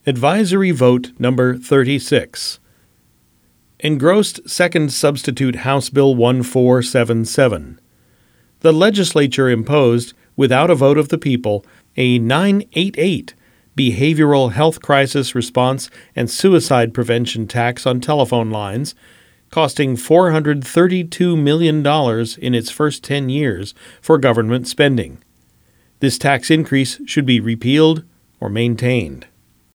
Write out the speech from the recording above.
Advisory Vote Number 36. Engrossed Second Substitute House Bill 1477. The legislature imposed, without a vote of the people, a 988 behavioral health crisis response and suicide prevention tax on telephone lines, costing $432 million in its first 10 years for government spending. This tax increase should be repealed or maintained.